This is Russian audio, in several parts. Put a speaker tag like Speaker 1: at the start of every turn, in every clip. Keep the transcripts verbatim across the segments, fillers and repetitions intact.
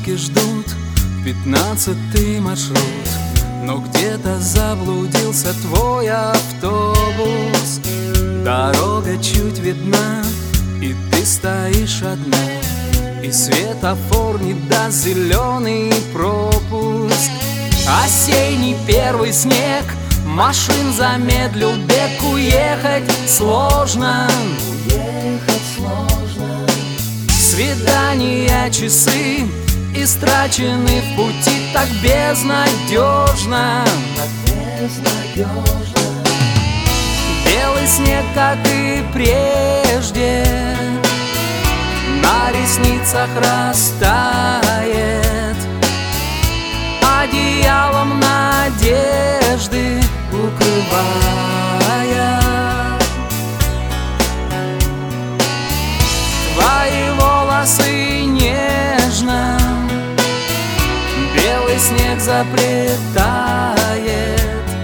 Speaker 1: остановке ждут пятнадцатый маршрут, но где-то заблудился твой автобус. Дорога чуть видна, и ты стоишь одна, и светофор не даст зеленый пропуск. Осенний первый снег машин замедлил бег, уехать сложно. Уехать сложно. Свидания, часы истрачены в пути так безнадежно. Так безнадежно. Белый снег, как и прежде, на ресницах растает, одеялом надежды укрывая. Твои волосы нежно белый снег заплетает,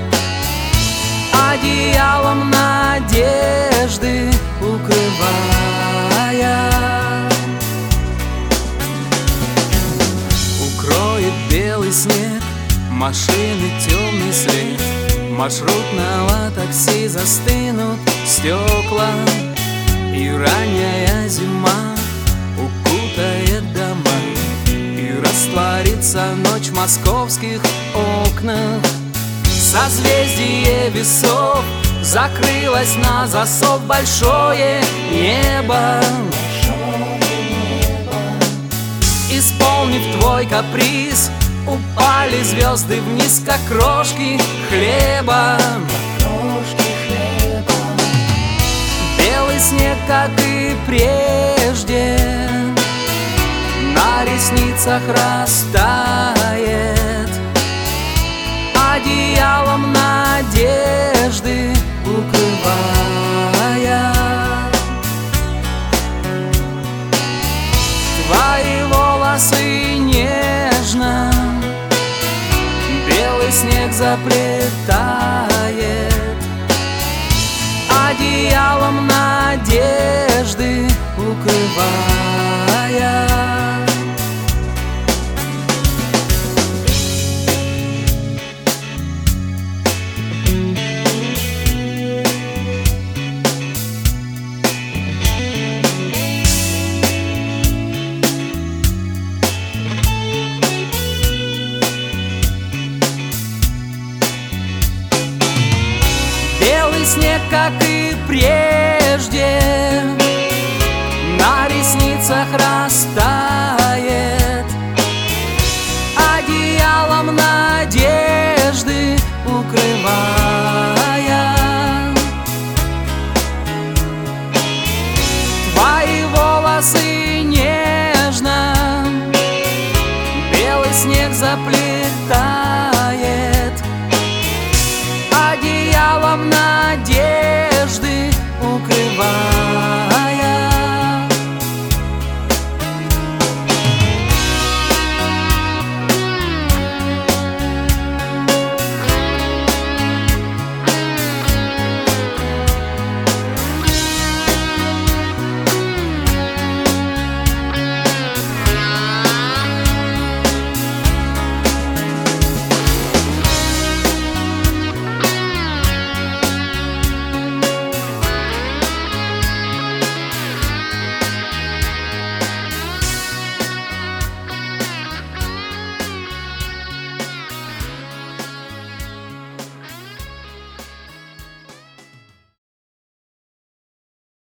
Speaker 1: одеялом надежды укрывая. Укроет белый снег машины темный след, маршрутного такси застынут стекла, и ранняя зима укутает дома, и растворится ночь в московских окнах. Созвездие весов закрылось на засов, большое небо. Исполнив твой каприз, упали звезды вниз, как крошки хлеба. Белый снег, как и прежде, на ресницах растает, одеялом надежды укрывая. Твои волосы нежно белый снег заплетает, одеялом надежды укрывая. Белый снег, как и прежде,